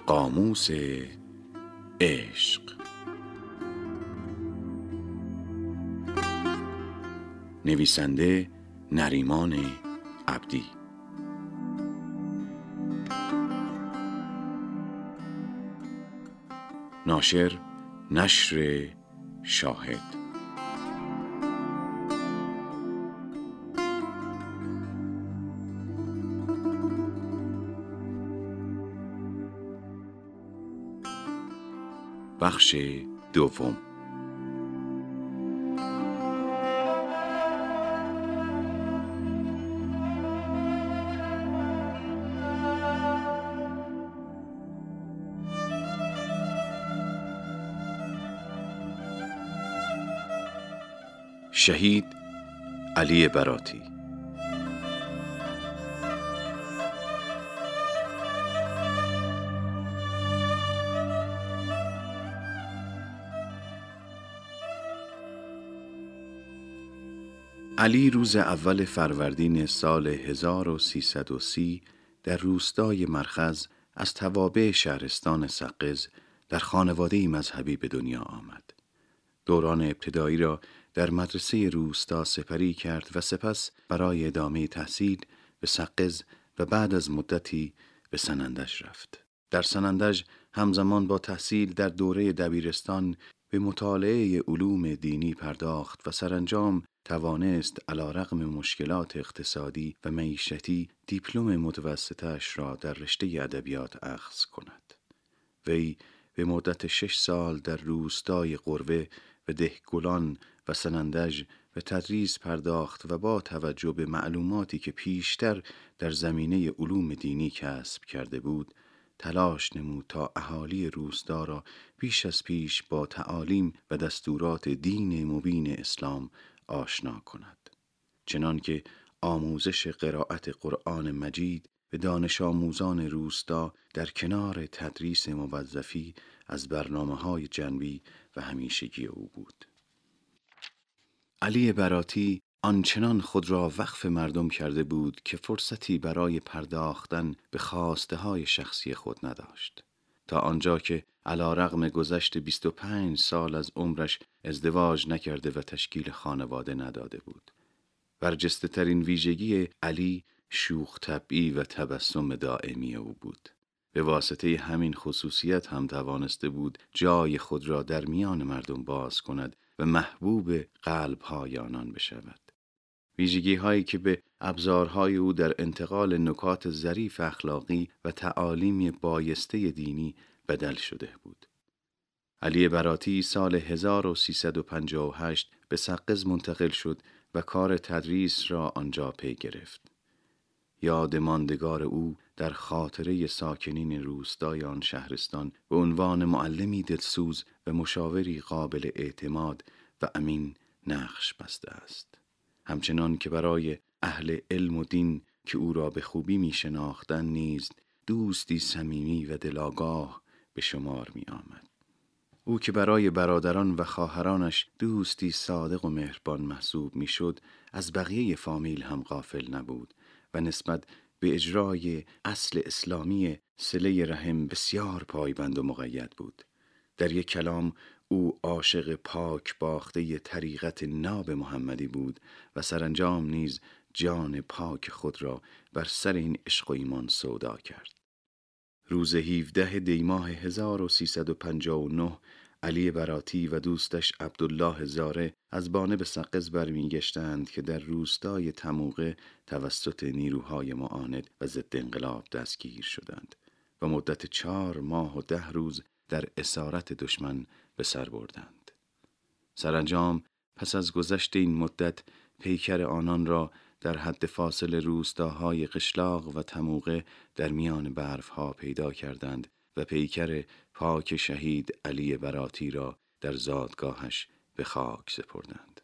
قاموس عشق. نویسنده نریمان عبدی. ناشر نشر شاهد. بخش دوم. شهید علی براتی. علی روز اول فروردین سال 1330 در روستای مرخز از توابع شهرستان سقز در خانواده‌ای مذهبی به دنیا آمد. دوران ابتدایی را در مدرسه روستا سپری کرد و سپس برای ادامه تحصیل به سقز و بعد از مدتی به سنندج رفت. در سنندج همزمان با تحصیل در دوره دبیرستان به مطالعه علوم دینی پرداخت و سرانجام توانست علیرغم مشکلات اقتصادی و معیشتی دیپلم متوسطه‌اش را در رشته ادبیات اخذ کند. وی به مدت 6 سال در روستای قروه و دهگلان و سنندج به تدریس پرداخت و با توجه به معلوماتی که پیشتر در زمینه علوم دینی کسب کرده بود، تلاش نمود تا اهالی روستا را پیش از پیش با تعالیم و دستورات دین مبین اسلام آشنا کند. چنانکه آموزش قرائت قرآن مجید به دانش آموزان روستا در کنار تدریس موظفی از برنامه‌های جنبی و همیشگی او بود. علی براتی آنچنان خود را وقف مردم کرده بود که فرصتی برای پرداختن به خواسته‌های شخصی خود نداشت، تا آنجا که علیرغم گذشت 25 سال از عمرش ازدواج نکرده و تشکیل خانواده نداده بود. برجسته ترین ویژگی علی شوخ طبعی و تبسم دائمی او بود. به واسطه همین خصوصیت هم توانسته بود جای خود را در میان مردم باز کند و محبوب قلب‌های آنان بشود. ویژگی هایی که به ابزارهای او در انتقال نکات ظریف اخلاقی و تعالیم بایسته دینی بدل شده بود. علی براتی سال 1358 به سقز منتقل شد و کار تدریس را آنجا پی گرفت. یاد ماندگار او در خاطره ساکنین روستای آن شهرستان به عنوان معلمی دلسوز و مشاوری قابل اعتماد و امین نقش بسته است. همچنان که برای اهل علم و دین که او را به خوبی می شناختند نیز دوستی صمیمی و دلاگاه به شمار می آمد. او که برای برادران و خواهرانش دوستی صادق و مهربان محسوب می شد، از بقیه فامیل هم غافل نبود و نسبت به اجرای اصل اسلامی صله رحم بسیار پایبند و مقید بود. در یک کلام او عاشق پاک باخته طریقت ناب محمدی بود و سرانجام نیز جان پاک خود را بر سر این عشق و ایمان سودا کرد. روز 17 دی ماه 1359 علی براتی و دوستش عبدالله زاره از بانه به سقز برمیگشتند که در روستای تموقه توسط نیروهای معاند و ضد انقلاب دستگیر شدند و مدت 4 ماه و 10 روز در اسارت دشمن به سر بردند. سرانجام پس از گذشت این مدت پیکر آنان را در حد فاصل روستاهای قشلاق و تموقه در میان برفها پیدا کردند و پیکر پاک شهید علی براتی را در زادگاهش به خاک سپردند.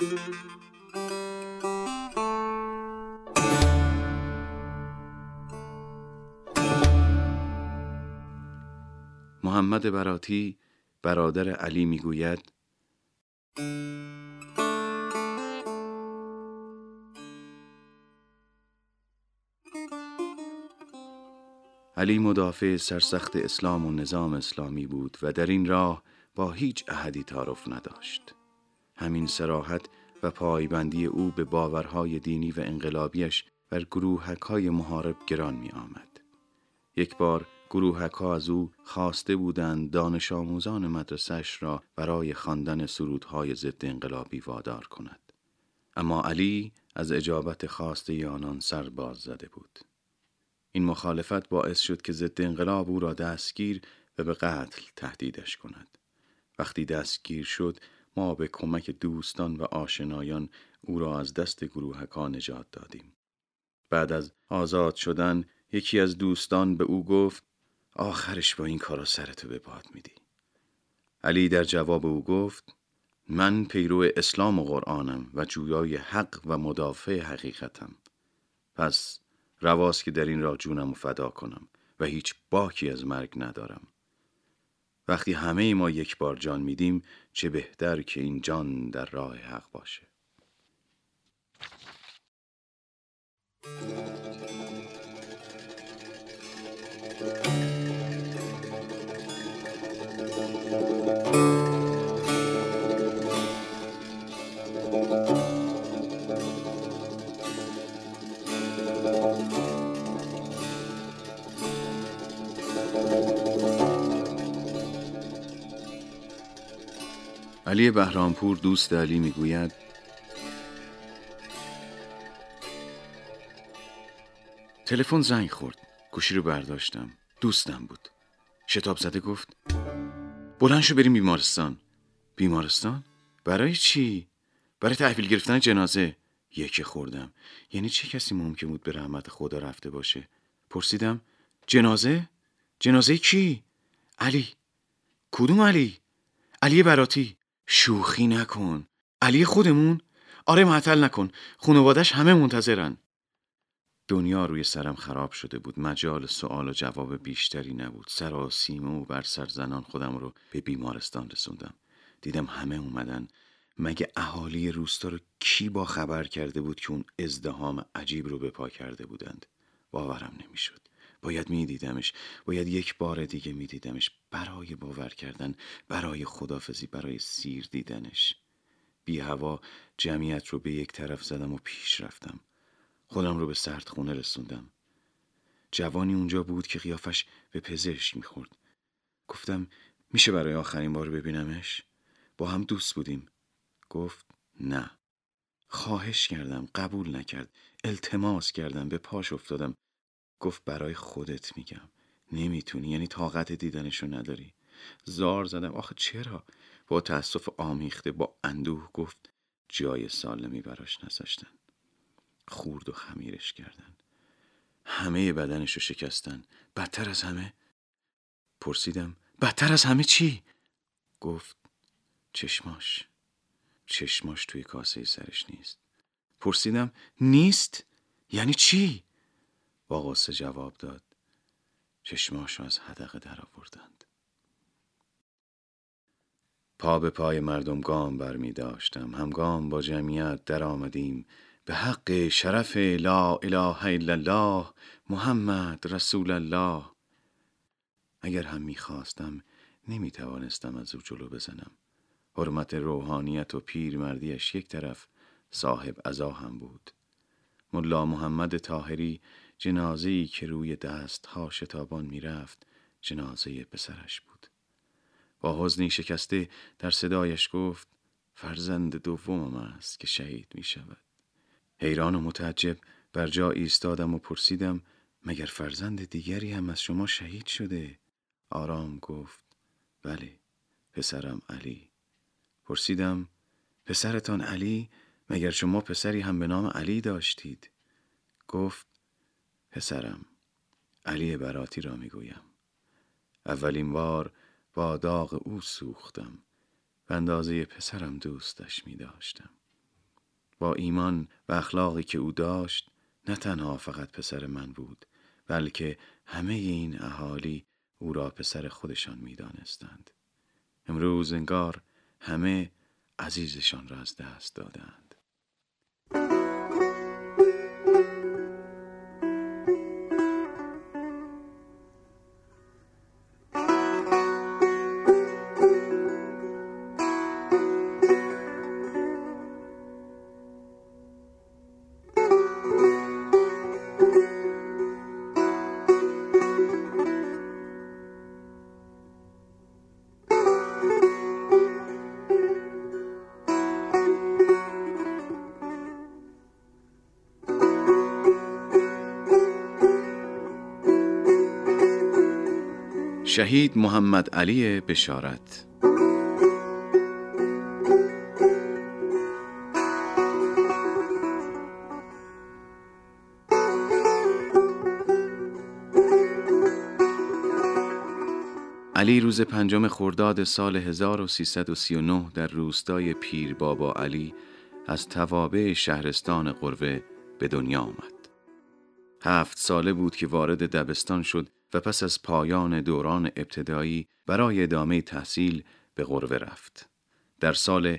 محمد براتی برادر علی میگوید: علی مدافع سرسخت اسلام و نظام اسلامی بود و در این راه با هیچ احدی تعارف نداشت. همین صراحت و پایبندی او به باورهای دینی و انقلابیش بر گروهک‌های محارب گران می آمد. یک بار گروهک‌ها از او خواسته بودند دانش آموزان مدرسه‌اش را برای خواندن سرودهای ضد انقلابی وادار کند. اما علی از اجابت خواسته آنان سر باز زده بود. این مخالفت باعث شد که ضد انقلاب او را دستگیر و به قتل تهدیدش کند. وقتی دستگیر شد، ما به کمک دوستان و آشنایان او را از دست گروهک‌ها نجات دادیم. بعد از آزاد شدن، یکی از دوستان به او گفت: آخرش با این کارا سرتو به باد میدی. علی در جواب او گفت: من پیرو اسلام و قرآنم و جویای حق و مدافع حقیقتم. پس رواست که در این راه جونم فدا کنم و هیچ باکی از مرگ ندارم. وقتی همه ما یک بار جان میدیم، چه بهتر که این جان در راه حق باشه. علی بهرامپور دوست علی میگوید: تلفن زنگ خورد. گوشی رو برداشتم. دوستم بود. شتاب زده گفت: بلند شو بریم بیمارستان. بیمارستان؟ برای چی؟ برای تحویل گرفتن جنازه. یکی خوردم. یعنی چه کسی ممکن بود به رحمت خدا رفته باشه؟ پرسیدم: جنازه؟ جنازه کی؟ علی. کدوم علی؟ علی براتی. شوخی نکن. علی خودمون؟ آره، معطل نکن. خانواده‌اش همه منتظرن. دنیا روی سرم خراب شده بود. مجال سوال و جواب بیشتری نبود. سراسیمه و بر سر زنان خودم رو به بیمارستان رسوندم. دیدم همه اومدن. مگه اهالی روستا رو کی با خبر کرده بود که اون ازدحام عجیب رو به پا کرده بودند؟ باورم نمیشد. باید میدیدمش. باید یک بار دیگه میدیدمش. برای باور کردن، برای خدافزی، برای سیر دیدنش. بی هوا جمعیت رو به یک طرف زدم و پیش رفتم. خودم رو به سردخونه رسوندم. جوانی اونجا بود که قیافش به پزشک میخورد. گفتم: میشه برای آخرین بار ببینمش؟ با هم دوست بودیم. گفت: نه. خواهش کردم، قبول نکرد. التماس کردم، به پاش افتادم. گفت: برای خودت میگم. نمیتونی، یعنی طاقت دیدنشو نداری. زار زدم: آخه چرا؟ با تأسف آمیخته با اندوه گفت: جای سالمی براش نذاشتن. خورد و خمیرش کردن. همه بدنشو شکستن. بدتر از همه؟ پرسیدم: بدتر از همه چی؟ گفت: چشماش توی کاسه سرش نیست. پرسیدم: نیست؟ یعنی چی؟ با غصه جواب داد: چشماشو از حدقه در آوردند. پا به پای مردم گام برمی داشتم. همگام با جمعیت در آمدیم. به حق شرف لا اله الا الله محمد رسول الله. اگر هم می‌خواستم نمی‌توانستم از او جلو بزنم. حرمت روحانیت و پیرمردیش یک طرف، صاحب عزا هم بود. ملا محمد طاهری جنازه‌ای که روی دست‌ها شتابان می‌رفت، جنازه پسرش بود. با حزنی شکسته در صدایش گفت: فرزند دومم است که شهید می‌شود. حیران و متعجب بر جا ایستادم و پرسیدم: مگر فرزند دیگری هم از شما شهید شده؟ آرام گفت: بله، پسرم علی. پرسیدم: پسرتان علی؟ مگر شما پسری هم به نام علی داشتید؟ گفت: پسرم علی براتی را میگویم. اولین بار با داغ او سوختم. به اندازه پسرم دوستش می داشتم. با ایمان و اخلاقی که او داشت نه تنها فقط پسر من بود، بلکه همه این اهالی او را پسر خودشان می دانستند. امروز انگار همه عزیزشان را از دست دادند. شهید محمد علی بشارت. علی روز 5 خرداد سال 1339 در روستای پیر بابا علی از توابع شهرستان قروه به دنیا آمد. 7 ساله بود که وارد دبستان شد و پس از پایان دوران ابتدایی برای ادامه تحصیل به قروه رفت. در سال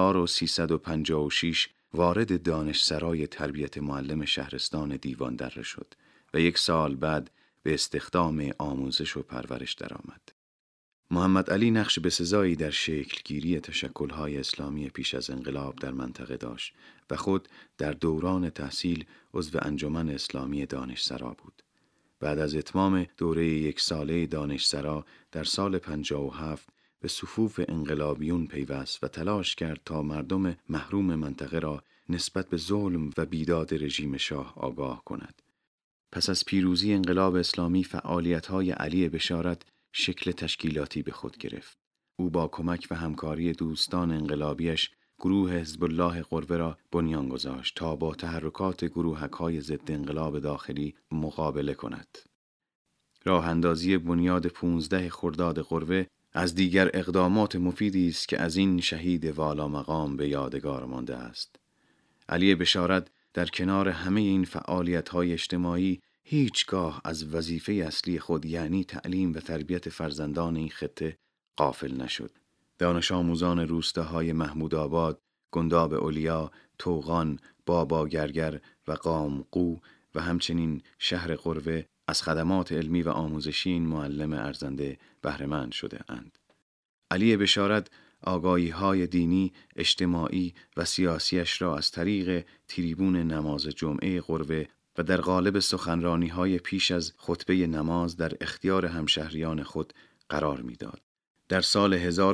1356 وارد دانشسرای تربیت معلم شهرستان دیوان دره شد و 1 سال بعد به استخدام آموزش و پرورش درآمد. محمد علی نقش بسزایی در شکلگیری تشکل‌های اسلامی پیش از انقلاب در منطقه داشت و خود در دوران تحصیل عضو انجمن اسلامی دانشسرا بود. بعد از اتمام دوره 1 ساله دانشسرا در سال 57 به صفوف انقلابیون پیوست و تلاش کرد تا مردم محروم منطقه را نسبت به ظلم و بیداد رژیم شاه آگاه کند. پس از پیروزی انقلاب اسلامی فعالیت‌های علی بشارت شکل تشکیلاتی به خود گرفت. او با کمک و همکاری دوستان انقلابیش گروه حزب الله قروه را بنیان گذاشت تا با تحرکات گروهک‌های ضد انقلاب داخلی مقابله کند. راه اندازی بنیاد 15 خرداد قروه از دیگر اقدامات مفیدی است که از این شهید والا مقام به یادگار مانده است. علی بشارت در کنار همه این فعالیت‌های اجتماعی هیچگاه از وظیفه اصلی خود یعنی تعلیم و تربیت فرزندان این خطه غافل نشد. دانش آموزان روستاهای محمودآباد، گنداب اولیا، توغان، بابا گرگر و قامقو و همچنین شهر قروه از خدمات علمی و آموزشی این معلم ارزنده بهره‌مند شده اند. علی بشارت آگاهی‌های دینی، اجتماعی و سیاسیش را از طریق تریبون نماز جمعه قروه و در قالب سخنرانی‌های پیش از خطبه نماز در اختیار همشهریان خود قرار می‌داد. در سال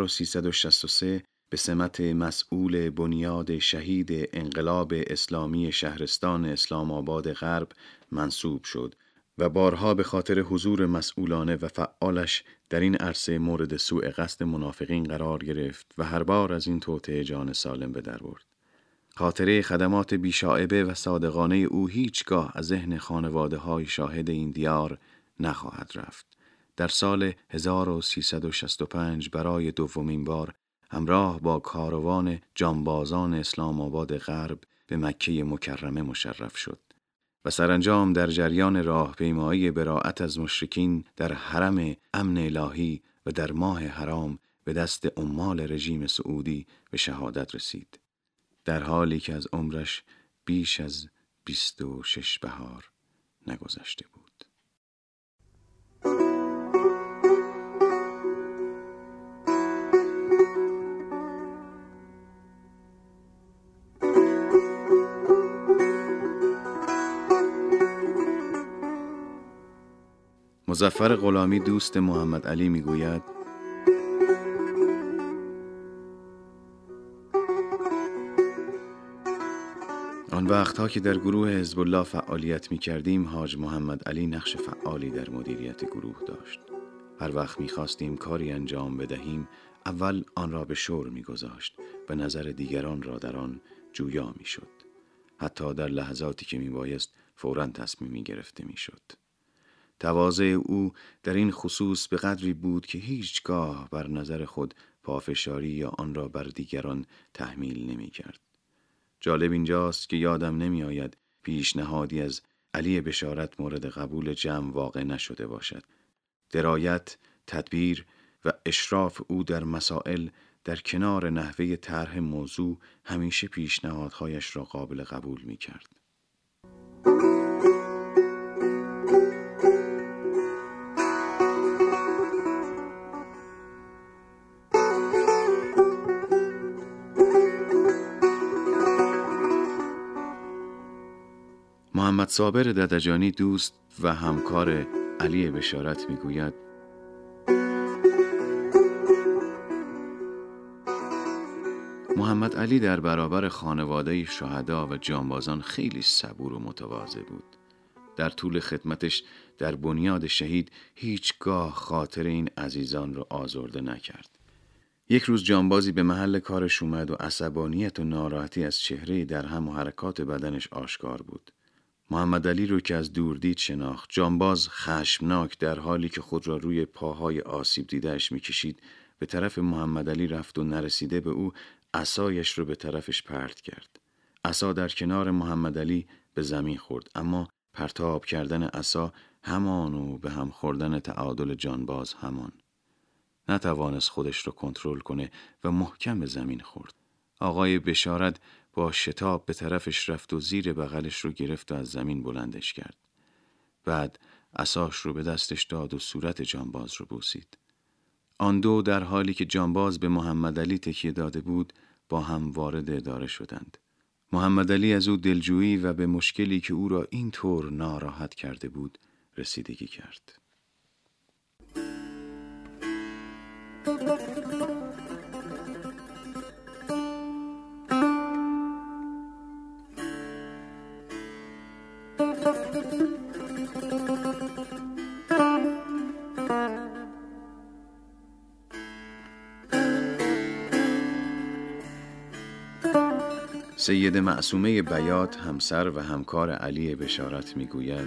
1363 به سمت مسئول بنیاد شهید انقلاب اسلامی شهرستان اسلام آباد غرب منصوب شد و بارها به خاطر حضور مسئولانه و فعالش در این عرصه مورد سوء قصد منافقین قرار گرفت و هر بار از این توطئه جان سالم به در برد. خاطره خدمات بیشائبه و صادقانه او هیچگاه از ذهن خانواده‌های شاهد این دیار نخواهد رفت. در سال 1365 برای دومین بار همراه با کاروان جانبازان اسلام آباد غرب به مکه مکرمه مشرف شد و سرانجام در جریان راهپیمایی براءت از مشرکین در حرم امن الهی و در ماه حرام به دست عمال رژیم سعودی به شهادت رسید، در حالی که از عمرش بیش از 26 بهار نگذشته بود. مظفر غلامی دوست محمد علی میگوید: آن وقتها که در گروه حزب الله فعالیت می کردیم حاج محمد علی نقش فعالی در مدیریت گروه داشت. هر وقت می خواستیم کاری انجام بدهیم اول آن را به شور می گذاشت و نظر دیگران را در آن جویا می شد. حتی در لحظاتی که می بایست فوراً تصمیمی گرفته می شد. تواضع او در این خصوص به قدری بود که هیچگاه بر نظر خود پافشاری یا آن را بر دیگران تحمیل نمی کرد. جالب اینجاست که یادم نمی آید پیشنهادی از علی بشارت مورد قبول جمع واقع نشده باشد. درایت، تدبیر و اشراف او در مسائل در کنار نحوه طرح موضوع همیشه پیشنهادهایش را قابل قبول می کرد. محمد صابر ددجانی دوست و همکار علی بشارت میگوید محمد علی در برابر خانواده شهدا و جانبازان خیلی صبور و متواضع بود. در طول خدمتش در بنیاد شهید هیچگاه خاطر این عزیزان را آزرده نکرد. یک روز جانبازی به محل کارش اومد و عصبانیت و ناراحتی از چهره درهم و حرکات بدنش آشکار بود. محمد علی رو که از دور دید شناخت. جانباز خشمناک در حالی که خود را روی پاهای آسیب دیدهش میکشید به طرف محمد علی رفت و نرسیده به او عصایش رو به طرفش پرت کرد. عصا در کنار محمد علی به زمین خورد، اما پرتاب کردن عصا همان و به هم خوردن تعادل جانباز همان. نتوانست خودش رو کنترل کنه و محکم به زمین خورد. آقای بشارت با شتاب به طرفش رفت و زیر بغلش رو گرفت و از زمین بلندش کرد. بعد عصاش رو به دستش داد و صورت جانباز رو بوسید. آن دو در حالی که جانباز به محمد علی تکیه داده بود با هم وارد اداره شدند. محمد علی از او دلجویی و به مشکلی که او را اینطور ناراحت کرده بود رسیدگی کرد. سید معصومه بیات همسر و همکار علی بشارت میگوید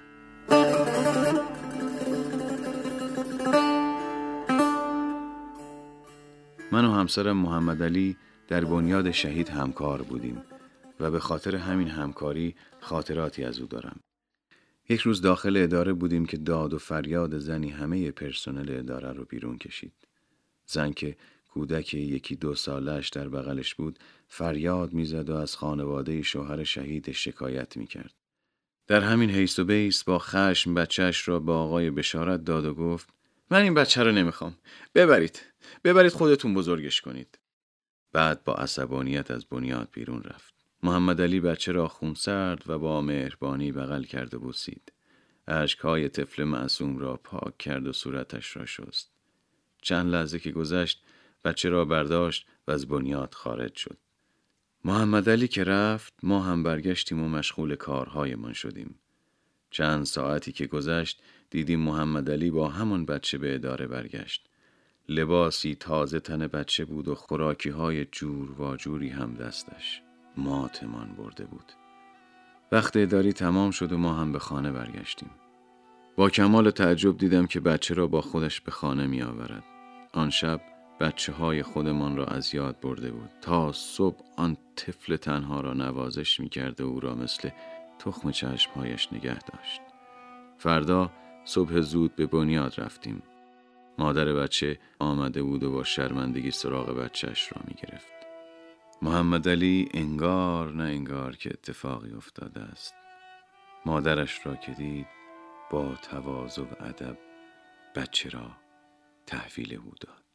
من و همسرم محمد علی در بنیاد شهید همکار بودیم و به خاطر همین همکاری خاطراتی از او دارم. یک روز داخل اداره بودیم که داد و فریاد زنی همه پرسنل اداره رو بیرون کشید. زن که کودک 1-2 سالش در بغلش بود فریاد میزد و از خانواده شوهر شهیدش شکایت میکرد. در همین حیث و بیس با خشم بچهش را با آقای بشارت داد و گفت من این بچه رو نمیخوام. ببرید خودتون بزرگش کنید. بعد با عصبانیت از بنیاد بیرون رفت. محمد علی بچه را خونسرد و با مهربانی بغل کرد و بوسید. اشک‌های طفل معصوم را پاک کرد و صورتش را شست. چند لحظه که گذشت بچه را برداشت و از بنیاد خارج شد. محمد علی که رفت ما هم برگشتیم و مشغول کارهایمان شدیم. چند ساعتی که گذشت دیدیم محمد علی با همان بچه به اداره برگشت. لباسی تازه تن بچه بود و خوراکی‌های جور و جوری هم دستش. ماتمان برده بود. وقت اداری تمام شد و ما هم به خانه برگشتیم. با کمال تعجب دیدم که بچه را با خودش به خانه می آورد. آن شب بچه‌های خودمان را از یاد برده بود. تا صبح آن طفل تنها را نوازش می کرد و او را مثل تخم چشمهایش نگه داشت. فردا صبح زود به بنیاد رفتیم. مادر بچه آمده بود و با شرمندگی سراغ بچهش را می گرفت. محمد علی انگار نه انگار که اتفاقی افتاده است. مادرش را که دید با تواضع و ادب بچه را تحویل او داد.